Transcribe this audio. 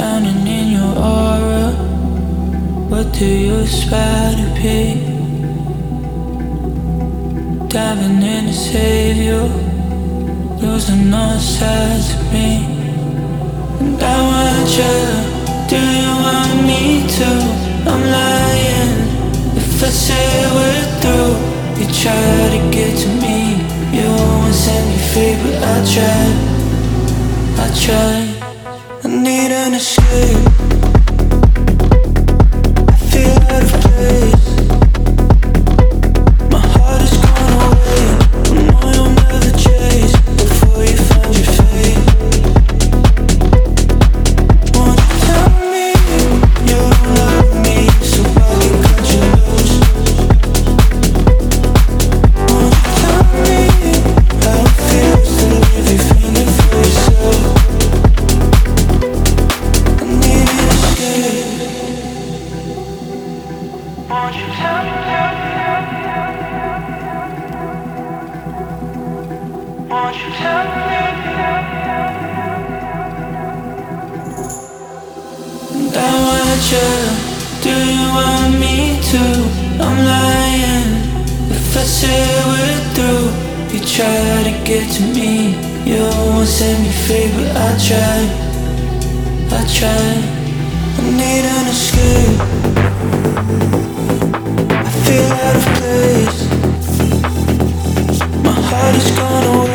drowning in your aura. What do you aspire to be? Diving in to save you, losing all sides of me. And I want you, do you want me to? I'm lying if I say we're through. You try to get to me, you won't set me free, but I try. I need an escape. I feel out of place. My heart is gone away. I know you'll never chase before you find your fate. Won't you tell me you don't love me so I can cut you loose? Won't you tell me how it feels to leave you feeling for yourself? I need an escape. Won't you tell me? Won't you tell me? And I want you, do you want me to? I'm lying if I say we're through. You try to get to me, you won't set me free, but I try. I need an escape. I feel out of place. My heart is gone away.